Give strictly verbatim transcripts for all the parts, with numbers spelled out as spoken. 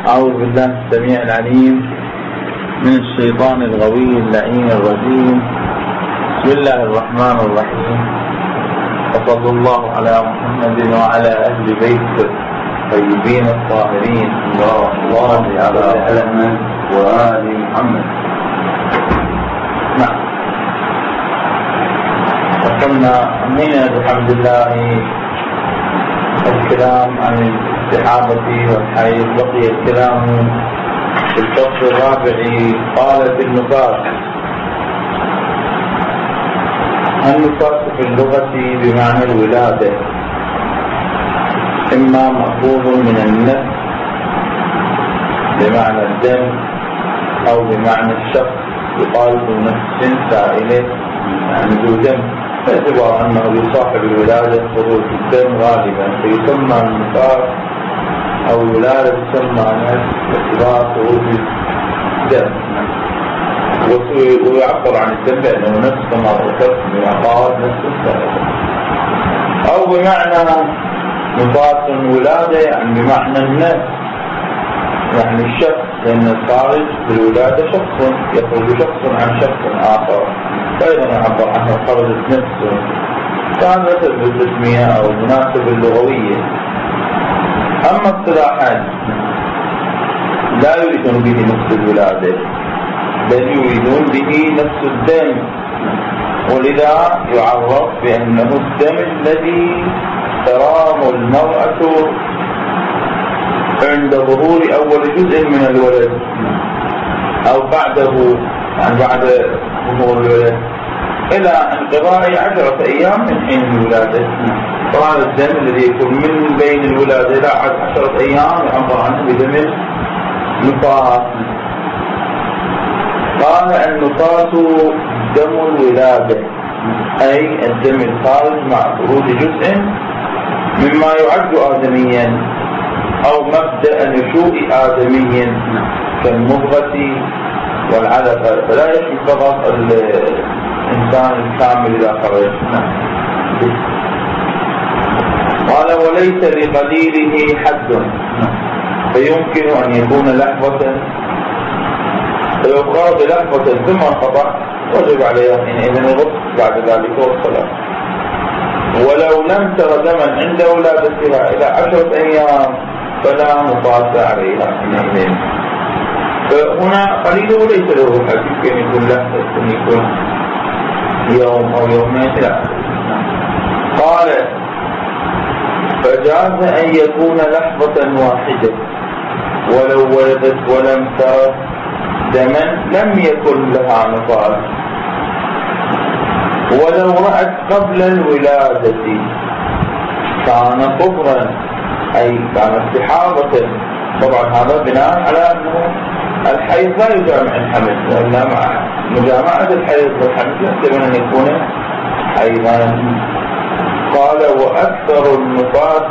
أعوذ بالله السميع العليم من الشيطان الغوي اللعين الرجيم. بسم الله الرحمن الرحيم، وصلى الله على محمد وعلى أهل بيته الطيبين الطاهرين الله على أهل وآل محمد. نعم، وصلنا هنا بحمد الله الكلام عن الصحابة والحيض. بقي الكلام في الفصل الرابع. قال في النفاس: النفاس في اللغة بمعنى الولادة، إما مأخوذ من النفس بمعنى الدم أو بمعنى الشخص، يقال نفس سائلة يعني ذو دم، باعتبار أنه يصاحب الولادة خروج الدم غالبا، فيسمى النفاس أو الولادة تسمى نفس باعتبار خروج الدم، ويعبر عن الدم بأنه نفس كما ذكرت بمقال نفس سائلة، أو بمعنى نفاس ولادة يعني بمعنى النفس يعني الشخص، لأن الخارج بالولادة شخص، يخرج شخص عن شخص آخر، فأيضا يعبر عنه خرجت نفسه. فهذا تثبت التسمية أو المناسبة اللغوية. أما اصطلاحا لا يريدون به نفس الولادة، بل يريدون به نفس الدم، ولذا يعرف بأنه الدم الذي تراه المرأة عند ظهور أول جزء من الولد أو بعده، يعني بعد ظهور الولد إلى انقضاء عشرة أيام من حين الولادة. فهذا الدم الذي يكون من بين الولادة إلى عشرة أيام يعبر عنه بدم النفاس. قال: النفاس دم الولادة، أي الدم الخارج مع خروج جزء مما يعد آدميا أو مبدأ نشوء آدمي كالمضغة والعلقة، فلا يشمل فقط الإنسان الكامل إذا خرج. قال: وليس لقليله حد، فيمكن أن يكون لحظة فيقرأ بلحظة ثم انقطع، وجب عليها حينئذ الغسل بعد ذلك والصلاة. ولو لم تر دما عند ولادتها إلى عشرة أيام فلا نفاس عليها حينئذ. فهنا قليله ليس له حد، يمكن يكون لحظة، يمكن يكون يوم أو يومين ثلاثة. قال: فجاز أن يكون لحظة واحدة ولو ولدت ولم تر دما لم يكن لها نفاس، ولو رأت قبل الولادة كان طهرا، أي كان استحاضة. طبعا هذا بناء على أنه الحيض لا يجامع الحمل، وإن مع مجامعة الحيض والحمل يحتمل أن يكون حيضا. قال: وأكثر النفاس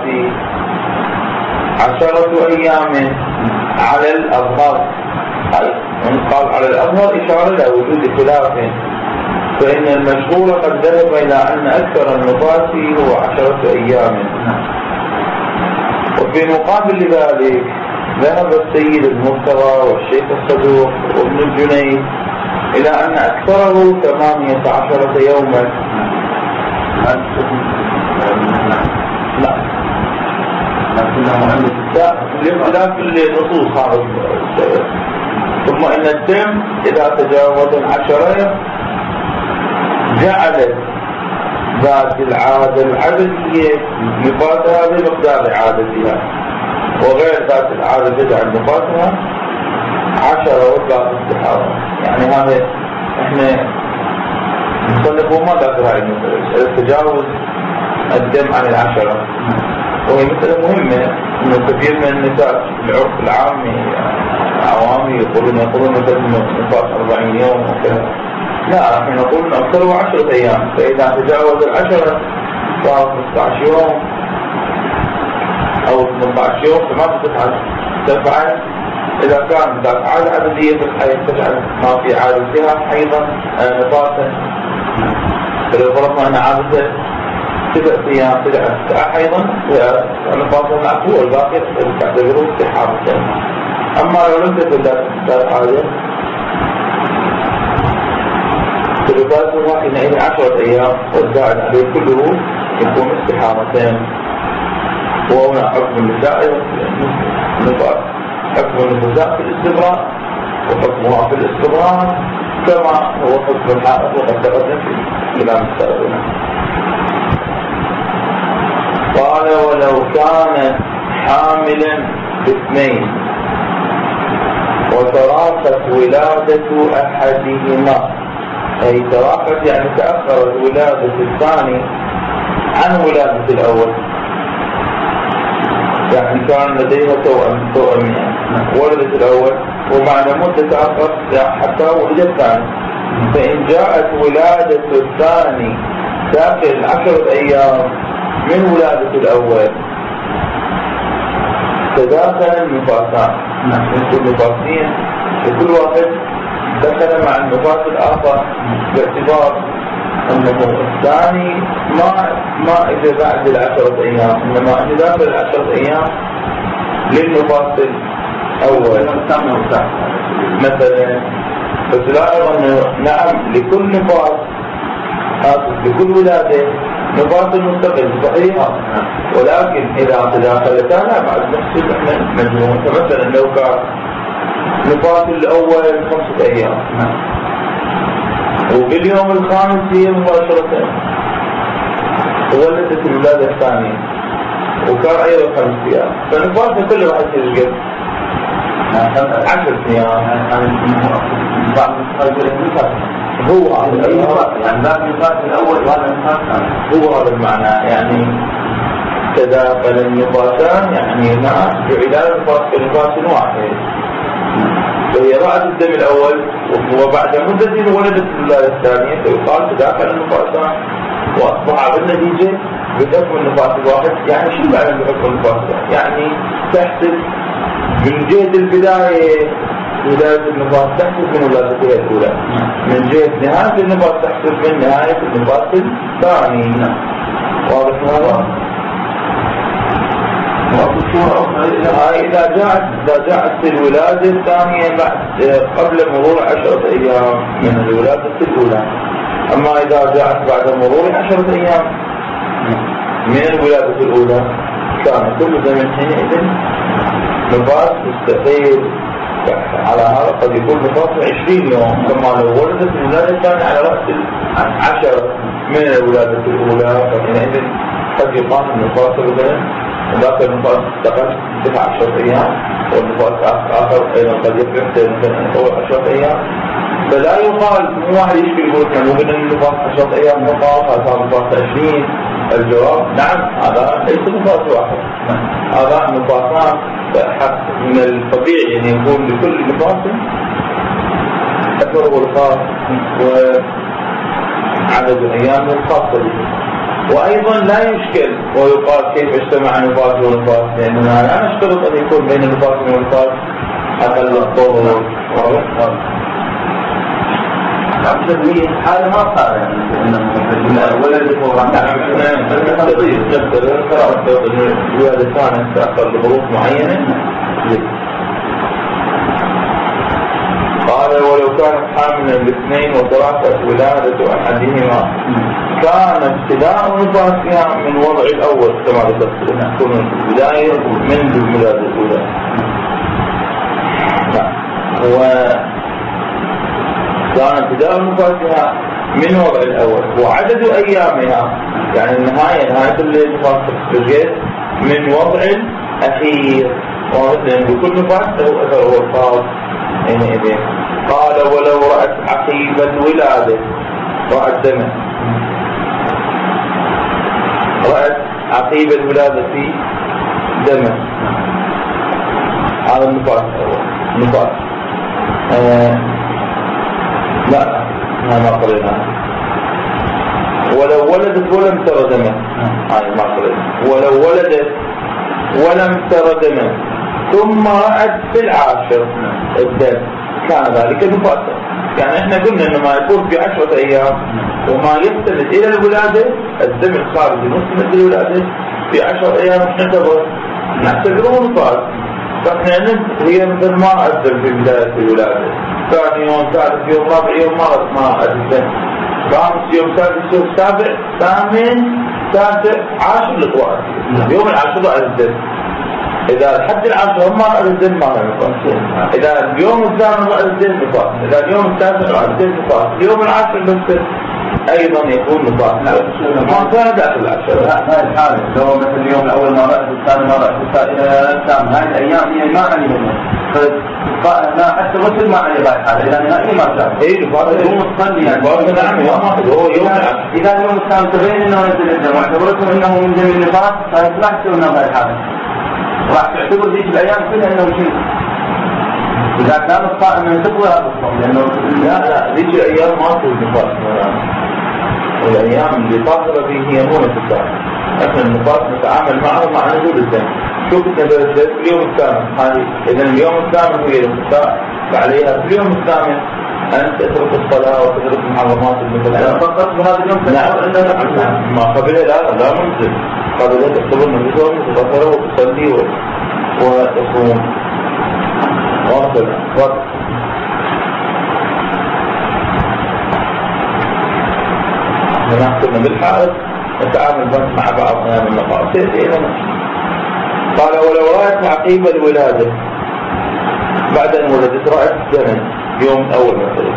عشرة أيام على الأظهر. من قال على الأظهر إشارة إلى وجود خلاف، فإن المشهور قد ذهب إلى أن أكثر النفاس هو عشرة أيام. وفي مقابل ذلك ذهب السيد المرتضى والشيخ الصدوق وابن الجنيد إلى أن أكثره ثمانية عشرة يوما. لا، لا في النصوص هذا السبب. ثم إن الدم إذا تجاوز العشرة جعلت ذات العادة العددية نفاسها بمقدار عادتها، وغير ذات العادة تجعل نفاسها عشرة وثلاث استحاضة. يعني هذا احنا نصنفه ما ذكر هاي المسألة، تجاوز الدم عن العشرة، وهي مسألة مهمة. إنه كثير من النساء في العرف العامي عوامي يقولون يقولون مثل نفاس أربعين يوم وكذا. لا، نحن نقول أكثره عشرة أيام، فإذا تجاوز العشرة صار خمسة عشر يوم أو ثمانية عشر يوم فما تفعل تفعل إذا كان ذات عادة عددية في الحيض تجعل ما في عادتها حيضا نفاسا. فلو فرضنا أن عادته تبع أيام تبع حيضا نفاسا معقول، الباقي تعتبره استحاضة. أما لو لم تكن ذات حاجة فلباسها حينئذ عشرة أيام والزائد عليه كله يكون استحارتين. وهنا حكم النساء النفاس، حكم النساء في الاستبراء وحكمها في الاستبراء كما هو حكم الحائض وقد تقدم في كلام السابقين. قال ولو كان حاملا باثنين وتراخت ولادة أحدهما، أي تراخت يعني تأخرت ولادة الثاني عن ولادة الأول، يعني كان لديها توأم توأمين ولدت الأول ومعنى مدة تأخر حتى ولد الثاني، فإن جاءت ولادة الثاني داخل عشرة أيام من ولادة الأول تداخل النفاسان، يكون نفاسين وكل واحد دخل مع النفاس الآخر باعتبار أنه الثاني ما ما إذا بعد العشرة أيام، إنما إذا داخل العشرة أيام للنفاس الأول مثلا. فتلاحظ أنه نعم لكل نفاس لكل ولادة نفاس مستقل صحيحة، ولكن إذا تداخلتا لا بعد نحسب احنا مجموعة. فمثلا لو كان نفاس الأول خمسة أيام وباليوم الخامس هي مباشرة ولدت الولادة الثانية وكان أيضا خمس أيام، فنفاسها كله راح يصير قد عشر أيام. هو هذا يعني ذاك النفاس الأول وهذا النفاس الثاني، هو هذا المعنى. يعني تداخل النفاسان يعني ما جعل النفاس كنفاس واحد، فهي رأت الدم الأول وبعد مدة ولدت الولادة الثانية، فيقال تداخل النفاسان وأصبح بالنتيجة بحكم النفاس الواحد. يعني شو معنى بحكم النفاس الواحد؟ يعني تحسب من جهة البداية ولادة النفاس تحسب من ولادتها الأولى، من جهة نهاية النفاس تحسب من نهاية النفاس الثاني. واضح هذا؟ إذا جاءت إذا جاءت الولادة الثانية بعد قبل مرور عشرة أيام من الولادة الأولى، أما إذا جاءت بعد مرور عشرة أيام من الولادة الأولى كان كل زمن حينئذ نفاس مستقيم. على هذا قد يكون نفاس عشرين يوم، كما لو ولدت الولادة الثانية على رأس العشر من الولادة الأولى، فحينئذ قد يقام النفاس مثلا ذاك النفاس استقل تسعة عشر أيام والنفاس آخر أيضا قد يفرق مثلا أول عشرة أيام. فلا يقال مو واحد يشكي يقول لك مو من النفاس عشرة أيام نفاس هذا نفاس عشرين. الجواب نعم، هذا ليس نفاس واحد، هذا نفاسان حق من الطبيعي أن يكون لكل نفاس أثره الخاص وعدد الأيام الخاصة به. وأيضا لا يشكل ويقال كيف اجتمع نفاس ونفاس، لأننا لا نشترط أن يكون بين نفاس ونفاس أقل الطول والرحمة. التدوير هذا ما صار يعني ولا الدكتور الولادة كانت تأخر لظروف معينة. قال ولو كانت حاملا باثنين وتراخت ولادة أحدهما كان ابتداء نفاسها من وضع الأول كما ذكرت، تكون البداية من الولادة الأولى. كان ابتداء نفاسها من وضع الأول وعدد أيامها يعني النهاية نهاية النفاس تجد من وضع الأخير، ومثلا بكل نفاس له أثره الخاص حينئذ. قال ولو رأت عقيب الولادة، رأت دما، رأت عقيب الولادة في دما، هذا النفاس الأول نفاس آه لا ما قرينا. ولو ولدت ولم تر دما، هاي ما قرينا. ولو ولدت ولم تر دما ثم رأت في العاشر الدم كان ذلك نفاسا. يعني احنا قلنا انه ما يكون في عشرة ايام وما يستند الى الولادة الدم الخارجي مستند الولادة في عشرة ايام نعتبر نعتبره نفاس. فإحنا هي مثل ما أذن في بداية الولادة، ثاني يوم، ثالث يوم، رابع يوم مرض ما أذن، خامس يوم، سادس يوم، سابع، ثامن، تاسع، عاشر للقوات. يوم العاشر أذن. إذا الحد العاشر ما أذن ما نفاس. إذا اليوم الثامن ما أذن نفاس. إذا اليوم التاسع أذن نفاس. اليوم العاشر بس أيضا يكون نفاس. ما كان داخل العشرة. هذه الحالة لو مثل اليوم الأول ما رأت الثاني ما رأت الثالث، هذه الأيام هي ما عليها. فما حتى غسل ما عليه هذه الحالة، إذا نهائي ما كان. إيه نفاس. يوم الصلي يعني. نفاس نعم يوم واحد هو يوم العاشر. إذا اليوم الثاني تبين إنه نزل الدم واعتبرتم إنه من دم النفاس، فلا تسوون هذه الحالة. راح تعتبر ذيك الأيام كلها إنه شيء. إذا كان الصائم من تقوى هذا الصوم، لأنه لا لا ذيك الأيام ما تكون نفاس. الأيام اللي طاهرة فيه هي مو نفاس. احنا النفاس نتعامل معه مع نزول الدم. شوف النبات في اليوم الثامن هذه، إذا اليوم الثامن هي النفاس فعليها في اليوم الثامن أن تترك الصلاة وتترك المحرمات المثلثة. فقط بهذا اليوم نعم نعم. ما قبلها لا لا منزل. قبلها تعتبر نفسه وتغفره وتصلي وتصوم. واصل وقت. نحكم بالحائط نتعامل بس مع بعض من المقاصد إلى نفسه. قال ولو رأت عقيب الولادة بعد أن ولدت رأت الزمن يوم أول مثلا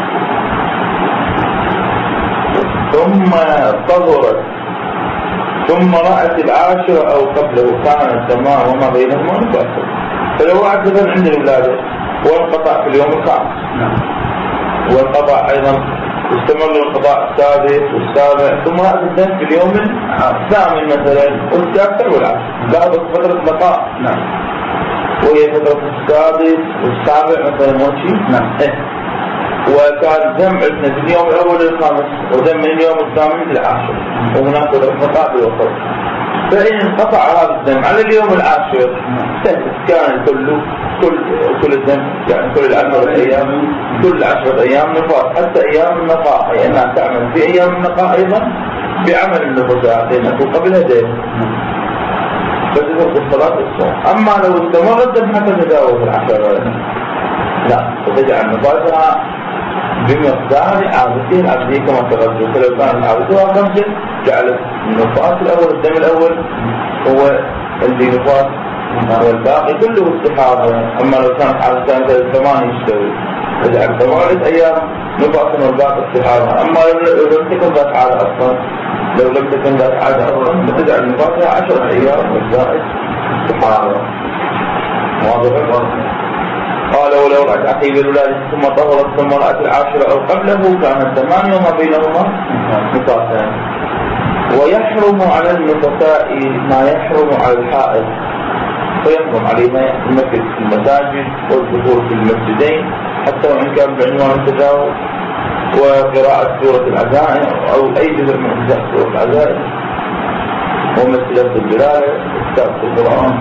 ثم طهرت ثم رأت العاشرة أو قبله كان السماء وما بينهما نفاسا، فلو رأت الزمن عند الولادة وانقطع في اليوم الخامس وانقطع أيضا استمر الانقطاع السادس والسابع ثم رأت الدم في اليوم الثامن مثلا والتاسع والعاشر، لاحظت فترة بقاء وهي فترة السادس والسابع مثلا وشي نعم. وكان دم عندنا في اليوم الأول للخامس ودم من اليوم الثامن للعاشر وهناك فترة بقاء بالوسط. فإن انقطع هذا الدم على اليوم العاشر كان كله كل كل الدم يعني كل العشرة أيام كل عشرة أيام نفاس حتى أيام النقاء، أي أنها تعمل في أيام النقاء أيضا بعمل النفسات لأنه قبلها دم فتترك الصلاة والصوم. أما لو استمر الدم حتى تجاوز العشرة لا فتجعل نفاسها بمقدار عادته العبدية كما تقدم. فلو كان عادتها خمسة جعلت النفاس الأول الدم الأول هو اللي نفاس والباقي كله استحاضة. أما لو كانت عادتها ثمانية يشتوي تجعل ثمانية أيام نفاس والباقي استحاضة. أما لو لم تكن ذات عادة أصلا لو لم تكن ذات عادة أصلا فتجعل نفاسها عشرة أيام والباقي استحاضة. واضح؟ قال ولو رأت عقيب الولادة ثم طهرت ثم رأت العاشرة أو قبله كانت ثمانية وما بينهما نفاسان. ويحرم على النفساء ما يحرم على الحائض، فيحرم عليها المكث في المساجد والدخول في المسجدين حتى وإن كان بعنوان التجاوز وقراءة سورة العزائم أو أي جزء من أجزاء سورة العزائم ومثلة الجلالة كتاب القرآن.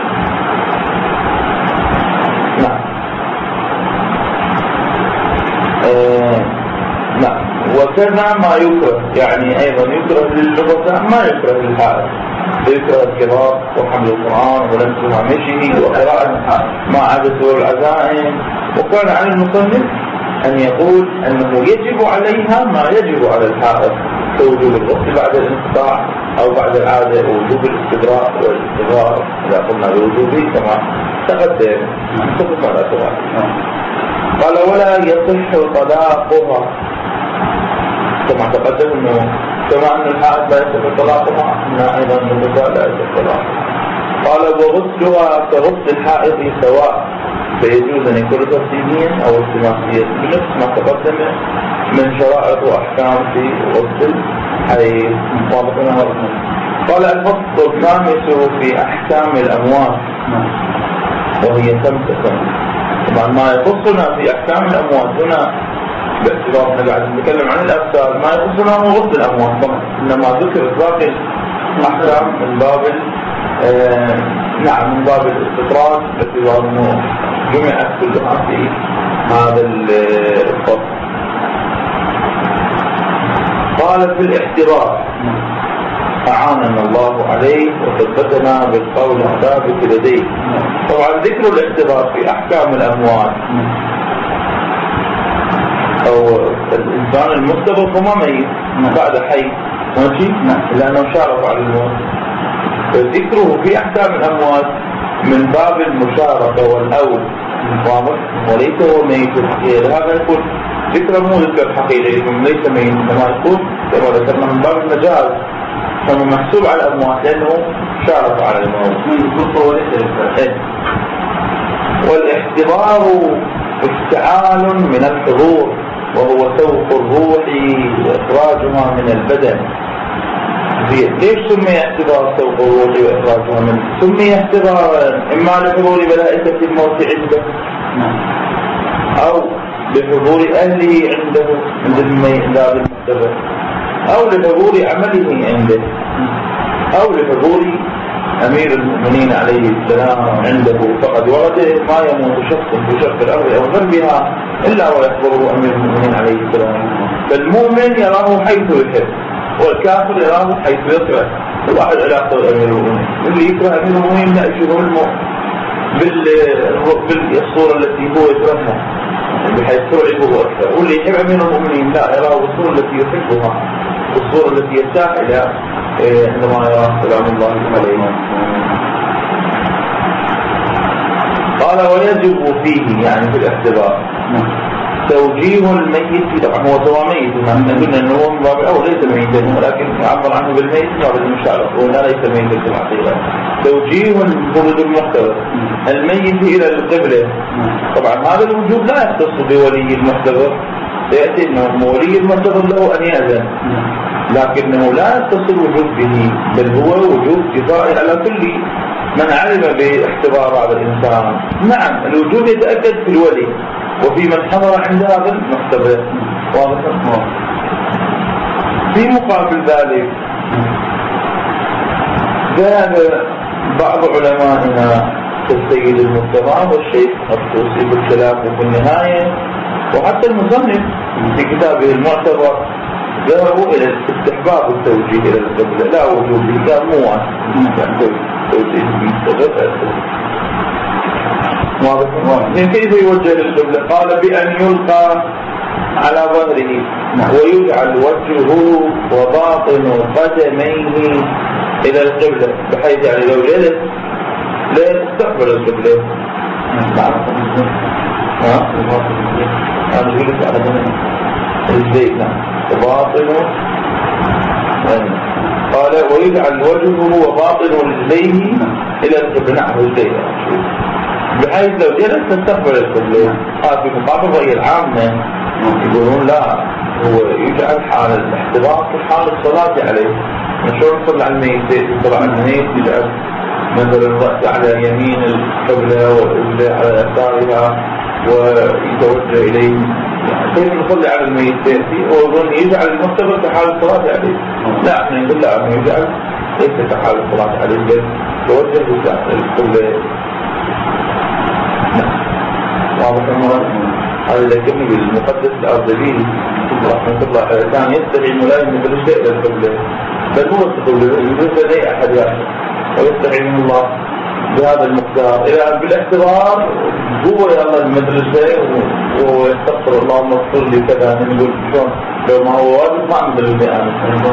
نعم. آه نعم. وكذا ما يكره يعني أيضا يكره للنفساء ما يكره للحائض، يكره الكبار وحمل القرآن ولمس هامشه وقراءة ما عدا سور العزائم. وكان عن المصنف أن يقول أنه يجب عليها ما يجب على الحائض كوجوب الغسل بعد الانقطاع أو بعد العادة ووجوب الاستبراء والاستغفار إذا قلنا بوجوبه كما تقدم تقدم على سؤال. قال ولا يصح طلاقها كما تقدم أنه كما أن الحائض لا يصح طلاقها أن أيضا النفساء لا يصح طلاقها. قال وغسلها كغسل الحائض سواء، فيجوز أن يكون ترتيبيا أو التماسيا بنفس ما تقدم من شرائط وأحكام في غسل أي مطابقنا ورسم. قال الفصل الخامس في أحكام الأموات وهي خمسة. طبعا ما يخصنا في أحكام الأموات هنا باعتبار أننا قاعد نتكلم عن الأبصار ما يخصنا هو غسل الأموات فقط، إنما ذكر باقي الأحكام من باب آه نعم من باب الاستطراد باعتبار أنه جمعت كلها في هذا الفصل. قال في الاحتضار أعاننا الله عليه وثبتنا بالقول الثابت لديه. طبعا ذكر الاعتبار في أحكام الأموال أو الإنسان المستبق وما ميت بعد حي ماشي لأنه شارك على الموت، فذكره في أحكام الأموال من باب المشاركة والأول واضح، وليس هو ميت الحقيقة. هذا يكون ذكر مو ذكر حقيقي ليس ميت، كما يكون كما ذكرنا من باب المجاز فهو محسوب على الأموات لأنه شارك على الموت. والاحتضار افتعال من الحضور وهو سوق الروح وإخراجها من البدن. ليش سمي احتضار سوق الروح وإخراجها من سمي احتضارا؟ إما لحضور ملائكة الموت عنده أو لحضور أهله عنده عند الميت المحتضر، أو لحضور عمله عنده، أو لحضور أمير المؤمنين عليه السلام عنده. فقد ورد ما يموت شخص في شرق الأرض أو غربها إلا ويحضره أمير المؤمنين عليه السلام. فالمؤمن يراه حيث يحب والكافر يراه حيث يكره. الواحد علاقة أمير المؤمنين، اللي يكره أمير المؤمنين لا يشوفه المؤمن بالصورة التي هو يكرهها بحيث ترعبه أكثر، واللي يحب أمير المؤمنين لا يراه بالصورة التي يحبها، بالصورة التي يرتاح إلى عندما يرى سلام الله عليه. قال ويجب فيه يعني في الاحتضار توجيه الميت. طبعا هو سواء ميت، نحن قلنا انه هو من باب الاول ليس ميتا ولكن يعبر عنه بالميت يعبر المشارك ولا ليس ميتا في الحقيقه. توجيه الفرد المحتضر الميت الى القبله. طبعا هذا الوجوب لا يختص بولي المحتضر، سياتي انه ولي المحتضر له ان يأذن، لكنه لا يتصل الوجوب به، بل هو وجوب كفائي على كل من علم باحتضار هذا الإنسان. نعم الوجوب يتأكد في الولي وفي من حضر عند هذا المحتضر واضح. في مقابل ذلك ذهب بعض علمائنا كالسيد المرتضى والشيخ الطوسي بالخلاف وفي النهاية وحتى المصنف في كتابه المعتبر ذهبوا إلى استحباب التوجيه إلى القبلة لا وجوب به، كان مو توجيه المستقبل واضح. كيف يوجه للقبلة؟ قال بأن يلقى على ظهره ويجعل وجهه وباطن قدميه إلى القبلة، بحيث يعني لو جلس لا يستقبل القبلة. ها؟ هذا جلس على ظهره الزيت وباطنه. قال ويجعل وجهه وباطن رجليه إلى القبلة. نعم رجليه بحيث لو جلس تستقبل القبلة. هذا في مقابل الرأي العامة يقولون لا، هو يجعل حال الاحتضار في حال الصلاة عليه. مشهور صلى على الميت يصلى على الميت يجعل مثلا الرأس على يمين القبلة والرجل على يسارها ويتوجه إليه. كيف نصلي على الميت يأتي ويظن يجعل المحتضر في حال الصلاة عليه. لا احنا نقول لا انه يجعل ليس في حال الصلاة عليه بل توجه القبلة. واضح المرأة هذا ذكرني بالمقدس الأرضبيل رحمة الله كان يستعين ملايم من الشيء إلى القبلة، بل هو القبلة يجوز لدي أحد يأخذ ويستعين الله بهذا المقدار إلى بالاحتضار هو يلا المدرسة وهو يستغفر اللهم اغفر لي كذا. نقول شلون لو ما هو واجب ما عندنا البيان.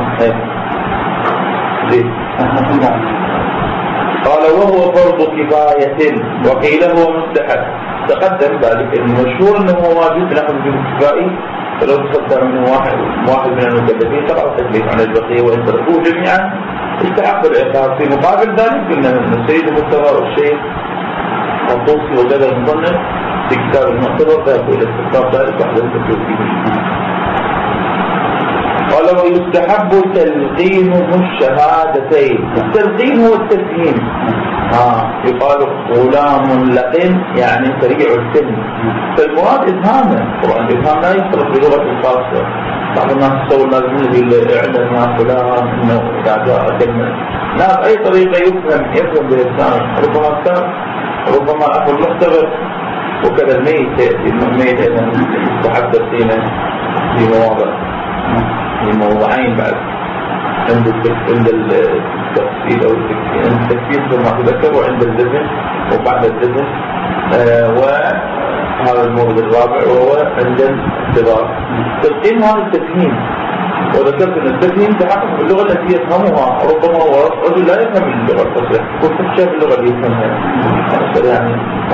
قال وهو فرض كفاية وقيل هو مستحب. تقدم ذلك المشهور انه هو واجب نحن وجوب كفائي، فلو تصدر منه واحد واحد من المكلفين تقع التكليف عن البقية وإن تركوه جميعا استحق العقاب. في مقابل ذلك قلنا ان السيد المرتضى والشيخ الطوسي وكذا المصنف في كتاب المعتبر ذهبوا الى استحقاق ذلك وحده التكليف فيه. قال ويستحب تلقينه الشهادتين. التلقين هو التفهيم. آه. يقال غلام لقن يعني سريع السن، فالمراد إفهامه. طبعا الإفهام لا يفرق بلغة الخاصة. بعض الناس تصور لازم يقول اعلم يا فلان انه اذا جاء كلمة لا بأي طريقة يفهم يفهم بلسانه. ربما كان ربما أخو المختبر وكذا الميت يأتي الميت أيضا يتحدث فينا في مواضع في موضوعين بعد عند عند التفصيل أو التكفير، عند التكفير كما تذكر، وعند الدفن وبعد الدفن، آه وهذا المورد الرابع وهو عند الاحتضار. تلقين هذا التفهيم، وذكرت أن التفهيم تحقق باللغة التي يفهمها، ربما هو رجل لا يفهم اللغة الفصيحة وتخشى باللغة اللي يفهمها يعني.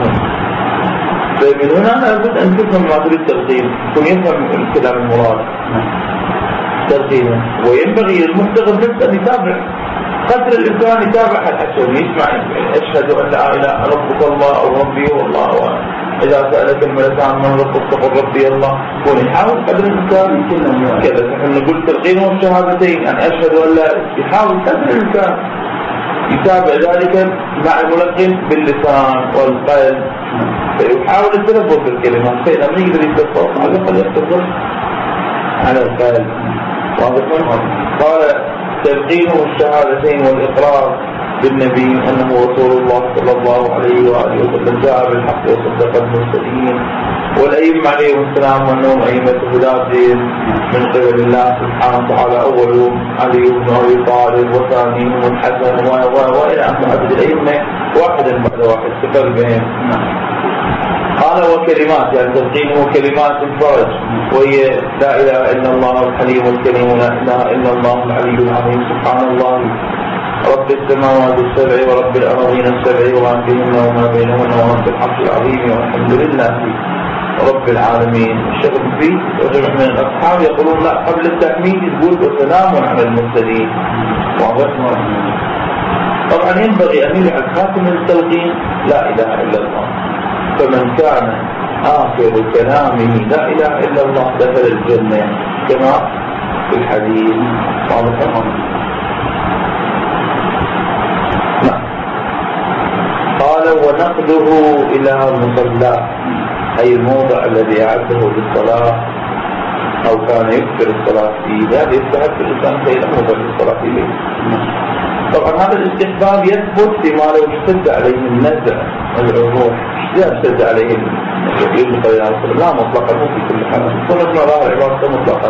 فمن هنا لابد أن تفهم ما تريد التلقين، يكون يفهم الكلام المراد تلقينه، وينبغي للمحتضر نفسه أن يتابع قدر الإمكان، يتابع الحسن يسمع أشهد أن لا إله ربك الله أو ربي والله، إذا سألك الملكان من ربك فقل ربي الله، يكون يحاول قدر الإمكان كذا. نحن نقول تلقينه الشهادتين أن أشهد أن لا، يحاول قدر الإمكان يتابع ذلك مع الملقن باللسان والقلب، فيحاول التلفظ بالكلمات، فإذا من يقدر يتلفظ على الأقل يتلفظ على القلب. قال تلقينه الشهادتين والإقرار بالنبي أنه رسول الله صلى الله عليه وآله وسلم جاء بالحق وصدق المرسلين، والأئمة عليهم السلام وأنهم أئمة هداة من قبل الله سبحانه وتعالى، أولهم علي بن أبي طالب وثانيهم الحسن وإلى أن تعدد الأئمة واحدا بعد واحد سفر بهم. قال وكلمات، يعني تلقينه كلمات الفرج، وهي لا إله إلا الله الحليم الكريم، لا إله إلا الله العلي العظيم، سبحان الله رب السماوات السبع ورب الأراضين السبع وما بينهما وما بينهن ورب العرش العظيم، والحمد لله رب العالمين. الشغل فيه وجمع من الأصحاب يقولون لا، قبل التحميد يقول وسلام على المرسلين. طبعا ينبغي أن يجعل خاتم التلقين لا إله إلا الله، فمن كان آخر كلامه لا إله إلا الله دخل الجنة كما في الحديث. قال ونقله إلى مصلى، أي الموضع الذي أعده للصلاة أو كان يكثر الصلاة فيه، ذلك يستحب الإنسان فإذا موضع للصلاة فيه. طبعا هذا الاستحباب يثبت فيما لو اشتد عليه النزع والعروح، لا اشتد عليه النبي صلى الله عليه وسلم، لا مطلقا مو في كل حال، كل ما ظاهر عبارته مطلقا.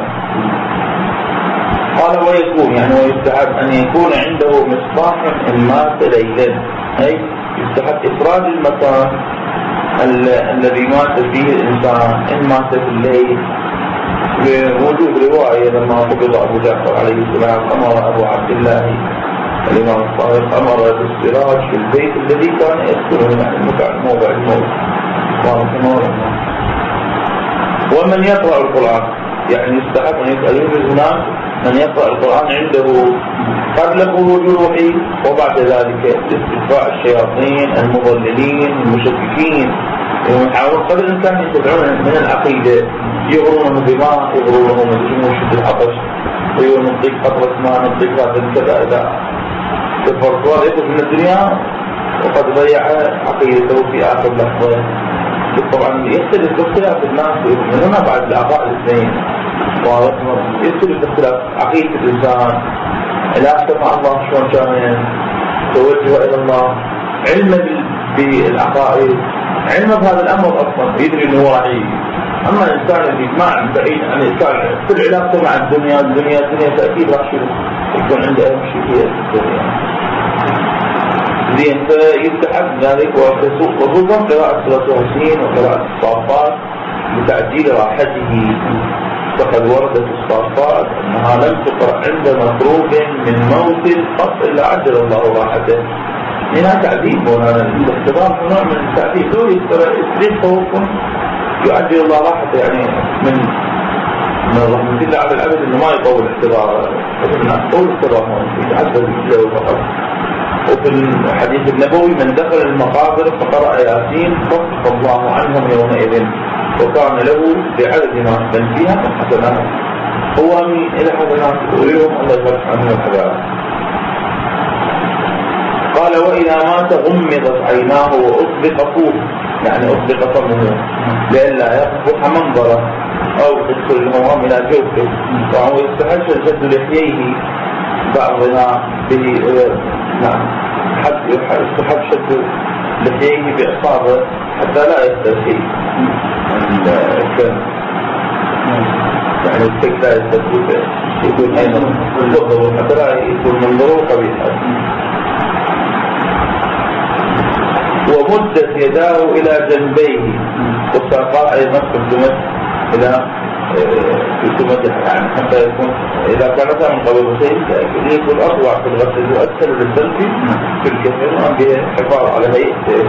قال ويكون، يعني ويستحب أن يكون عنده مصباح إن مات ليلا، أي يستحب إفراد المكان الذي مات فيه الإنسان إن مات في الليل، بوجود رواية لما قبض أبو جعفر عليه السلام أمر أبو عبد الله الإمام الصادق أمر بالسراج في البيت الذي كان يسكنه، يعني المكان موضع الموت. ومن يقرأ القرآن، يعني يستحب أن يسأل هناك من يقرأ القرآن عنده قبل خروج روحه وبعد ذلك لاستدفاع الشياطين المضللين المشككين، يحاولون قدر الإمكان يتبعون من العقيدة، يغرونه بماء، يغرونه من شدة العطش، ويقول نطيق قطرة ماء، نطيق هذا كذا، إذا الفرصوار يخرج من الدنيا وقد ضيع عقيدته في آخر لحظة. طبعا يختلف باختلاف الناس من هنا بعد الآباء الاثنين، يختلف باختلاف عقيدة الإنسان، علاقته مع الله شلون كان، توجه إلى الله، علمه بالعقائد، علمه بهذا الأمر أصلا يدري أنه هو راح يجي. أما الإنسان اللي ما بعيد عن الإنسان كل علاقته مع الدنيا، الدنيا الدنيا تأكيد راح يكون عنده أهم شيء هي الدنيا. زين، فيستحب ذلك وخصوصا قراءة سورة ياسين وقراءة الصافات لتعجيل راحته، فقد وردت الصافات أنها لم تقرأ عند مكروه من موت قط إلا عجل الله راحته. هنا تعذيب، وهذا الاختبار نوع من التعذيب، دول يستريح خوفا يعجل الله راحته، يعني من من رحمة الله على العبد إنه ما يطول اختبار، فإن طول اختبار ما يتعذب له فقط. وفي الحديث النبوي من دخل المقابر فقرأ ياسين خفف الله عنهم يومئذ وكان له بعدد ما أحسن فيها من حسنات، هو من إلى حسنات ويوم الله يفرح عنه العذاب. قال وإذا مات غمضت عيناه وأطبق فوه، يعني أطبق فمه لئلا يقبح منظره أو تدخل الهوام إلى جوفه، وهو يستحج شد لحييه بعضنا به، نعم يستحب شد لحييه بإصابة حتى لا يسترخي الكلام. يعني الشك لا يستثبت يكون أيضا بالضبط حتى لا يكون منظره قبيحا. ومدت يداه إلى جنبيه والساقاء أيضا قدمت إلى قدمت يعني حتى يكون إذا كانت من قبضتين يكون أطوع في الغسل وأسهل للبلد في الكثير بحفاظ على هيئته.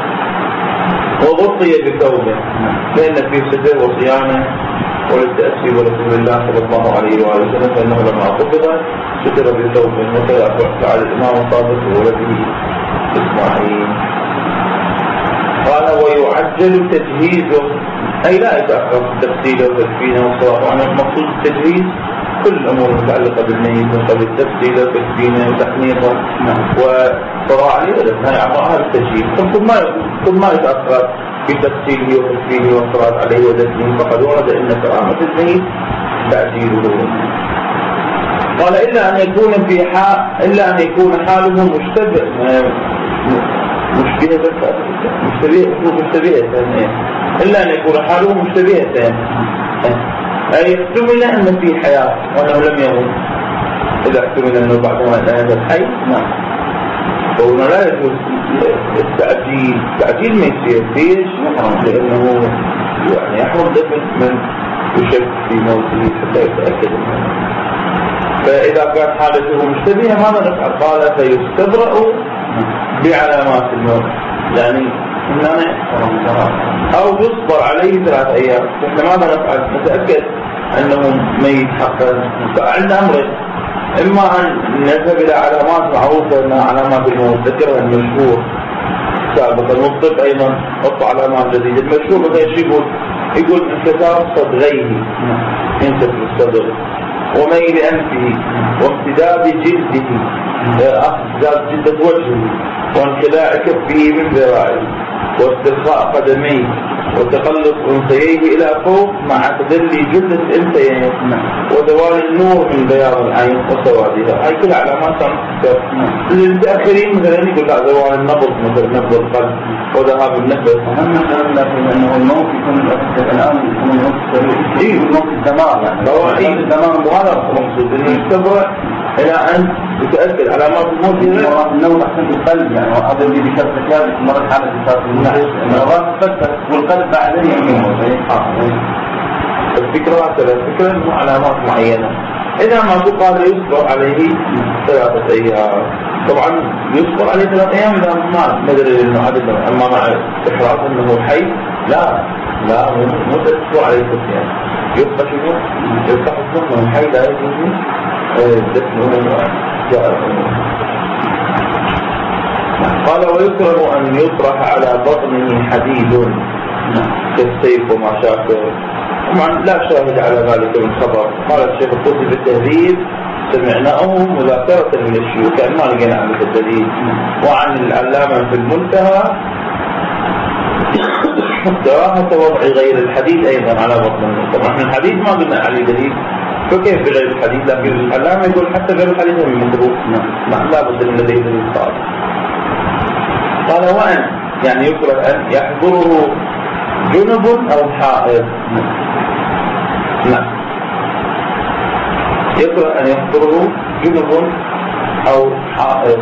وغطي بثوبه لأن فيه ستر وصيانة وللتأسي ورسول الله صلى الله عليه وآله وسلم فإنه لما قبض ستر بثوبه وكذا فعل الإمام الصادق وولده إسماعيل. قال ويعجل تجهيزه أي لا يتأخر تفصيله وتكفينه والصلاة. وعن المقصود التجهيز كل الأمور المتعلقة بالميت من قبل تفصيله وتكفينه وتحنيطه والصلاة عليه والإثناء أعضاء التجهيز. كل ما يتأخر بتفصيله وتكفينه والصلاة عليه ودفنه فقد ورد إن كرامة الميت تعجيله. قال إلا أن يكون في حال إلا أن يكون حاله مشتبه مشبهة مشتبهة مشتبهة إلا أن يكون حاله مشتبهة أي يحتمل أن في حياة وأنه لم يمت. إذا احتمل أنه بعدما الآن الحي نعم فهنا لا يجوز التعجيل. تعجيل ما يصير ليش؟ لأنه يعني يحرم دفن من يشك في موته حتى يتأكد منه. فإذا كانت حالته مشتبهة ماذا نفعل؟ قال فيستبرأ بعلامات الموت يعني أو يصبر عليه ثلاث أيام. إحنا ماذا نفعل؟ نتأكد أنه ميت حقا. فعندنا أمرين، إما أن نذهب إلى علامات معروفة أنها علامات الموت ذكرها المشهور سابقا والطب أيضا حط علامات جديدة. المشهور مثلا شو يقول؟ يقول انكسار صدغيه ينكسر الصدر وميل أنفه وامتداد جلده امتداد جلدة وجهه وانخلاع كفه من ذراعه واسترخاء قدميه وتقلص أنثييه إلى فوق مع تدلي جلدة الأنثيين وزوال النور من بياض العين وسوادها. هاي كل علامات تنكسر. للمتأخرين مثلا يقول لا زوال النبض مثل نبض القلب وذهاب النفس. أهم مثلا أنه الموت يكون الآن يكون الموت سريع الموت الدمار يعني روائي الدمار. وهذا مقصود أنه يستبرع إلى أن يتأكد علامات الموت النوم أحسن القلب يعني وهذا اللي بشرط كذلك مرة حالة بشرط الموت والقلب بعدين يموت. الفكرة هكذا الفكرة أنه علامات معينة. إذا ما تقال يصبر عليه ثلاثة أيام طبعا يصبر عليه ثلاثة أيام إذا ما ندري أنه عدد. أما مع إحراز أنه حي لا لا مو تصبر عليه ثلاثة أيام يبقى شنو يفتح الصف من حي لا يجوز دفنه جاء. قال ويكره أن يطرح على بطنه حديد كالسيف وما شابه. طبعا لا شاهد على ذلك من خبر. قال الشيخ الطوسي في التهذيب سمعناه مذاكرة من الشيوخ كأن ما لقينا عن الدليل. وعن العلامة في المنتهى كراهة وضع غير الحديد أيضا على بطنه. طبعا الحديد ما قلنا عليه دليل فكيف بغير الحديد؟ لكن العلامة يقول حتى غير الحديد من مكروه لا بد من لديه دليل صار. قال وأن يعني يكره أن يحضره جنب أو حائض. نعم يكره أن يحضره جنب أو حائض.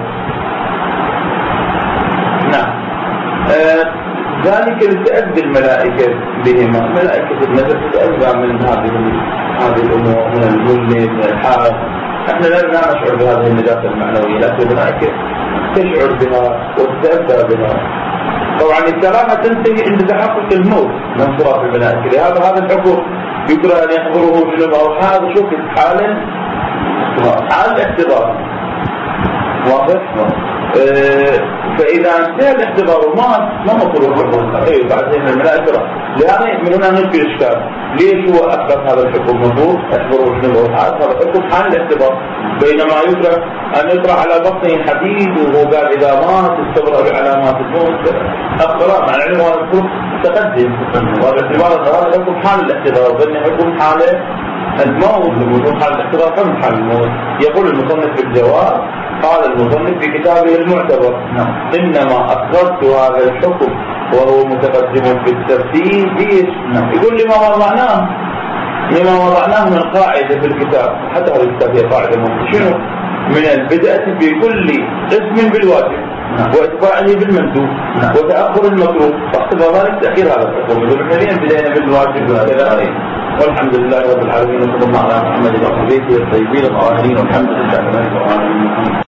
نعم آه ذلك لتأذى الملائكة بهما. ملائكة النزل تتأذى من هذه هذه الأمور من المجنب من الحائض. احنا لا نشعر بهذه النجاسة المعنوية لكن الملائكة تشعر بها وتتأذى بها. طبعا الكراهة تنتهي عند تحقق الموت من صراط الملائكة. لهذا هذا الحكم يكره أن يحضره جنب أو حائض. شوف حال حال الاحتضار واضح. اه فإذا انتهى الاحتضار وما ما مطلوب الحكم ايه بعدين الملائكة. لهذا من هنا نلقي الإشكال ليش هو أثبت هذا الحكم مطلوب يحضره جنب أو حائض؟ هذا الحكم حال الاحتضار. بينما يكره أن يطرح على بطنه حديد وهو قال إذا مات استبرأ بعلامات الموت أخطر مع العلم والكفر تقدم. والاعتبار هذا حكم حال الاحتضار بأن حكم حال الموت وجود حال الاحتضار كم حال الموت. يقول المصنف في الجواب قال المصنف في كتابه المعتبر إنما أخذت هذا الحكم وهو متقدم في الترتيب. يقول لي ما وضعناه لما وضعناه من قاعدة في الكتاب، حتى هذا الكتاب هي قاعدة مهمة، شنو؟ من البدء بكل اسم بالواجب واتباعه بالمندوب وتأخر المكروه، فاقتضى ذلك تأخير هذا الحكم. حاليا بدأنا بالواجب وكذا، والحمد لله رب العالمين، وصلى الله على محمد وعلى اله وصحبه الطيبين الطاهرين، والحمد لله رب العالمين.